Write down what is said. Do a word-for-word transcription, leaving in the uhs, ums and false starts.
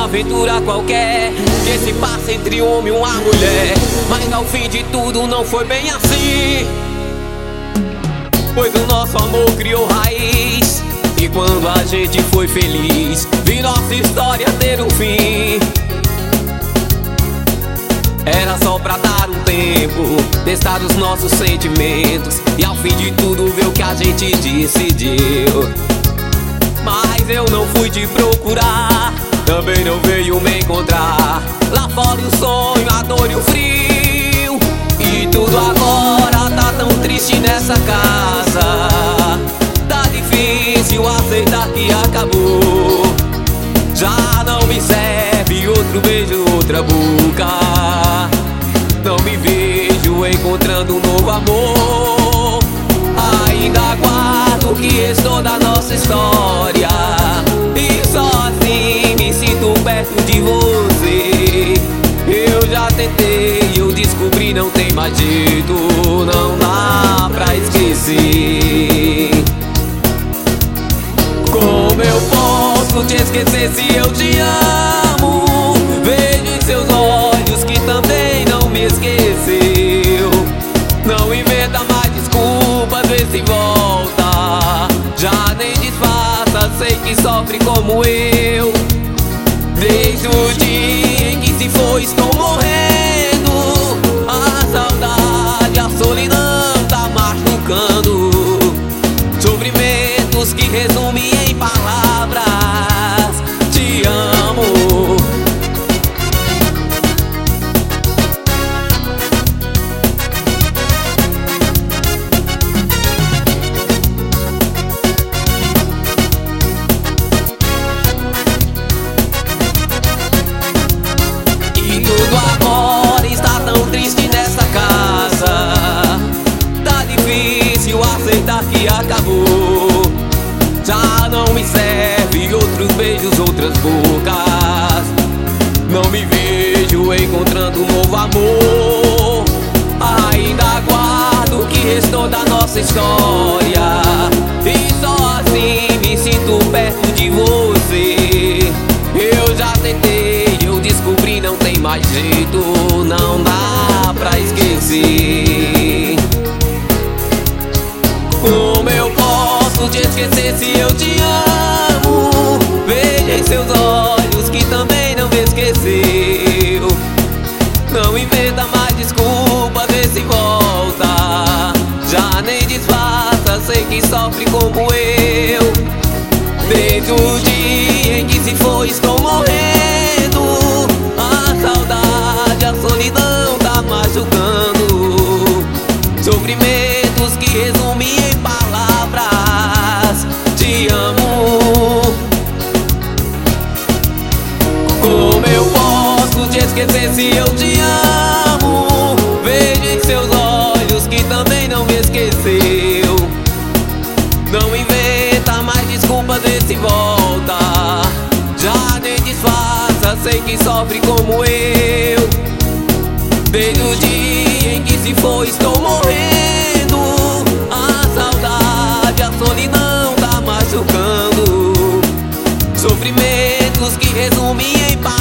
uma aventura qualquer que se passa entre um homem e uma mulher. Mas ao fim de tudo não foi bem assim, pois o nosso amor criou raiz. E quando a gente foi feliz, vi nossa história ter um fim. Era só pra dar um tempo, testar os nossos sentimentos, e ao fim de tudo ver o que a gente decidiu. Mas eu não fui te procurar, também não veio me encontrar. Lá fora o sonho, a dor e o frio, e tudo agora tá tão triste nessa casa. Tá difícil aceitar que acabou. Já não me serve outro beijo, outra boca. Não me vejo encontrando um novo amor. Ainda guardo o que restou da nossa história, e só assim me sinto perto de você. Eu já tentei, eu descobri, não tem mais jeito, não dá pra esquecer. Como eu posso te esquecer se eu te amo? Vejo em seus olhos que também não me esqueceu. Não inventa mais desculpas, vê se volta. Já nem disfarça, sei que sofre como eu. Desde o dia em que se foi estou morrendo. A saudade, a solidão tá machucando. Sofrimentos que resumem em palavras: te amo. E tudo agora está tão triste nessa casa. Tá difícil aceitar que acabou. Já não me serve outros beijos, outras bocas. Não me vejo encontrando um novo amor. Ainda guardo o que restou da nossa história, e só assim me sinto perto de você. Eu já tentei, eu descobri, não tem mais jeito, não dá pra esquecer. Como eu posso te esquecer se eu te amo? Veja em seus olhos que também não me esqueceu. Não inventa mais desculpa, vê se volta. Já nem disfarça, sei que sofre como eu. Desde o dia em que se foi estou morrendo. A saudade, a solidão tá machucando. Sofrimentos que resumem em palavras: te amo. Como eu posso te esquecer se eu te amo? Vejo em seus olhos que também não me esqueceu. Não inventa mais desculpas, vê se volta. Já nem disfarça, sei que sofre como eu. Desde o dia em que se foi estou morrendo. A saudade, a solidão tá machucando. Sofrimentos que resumem em palavras: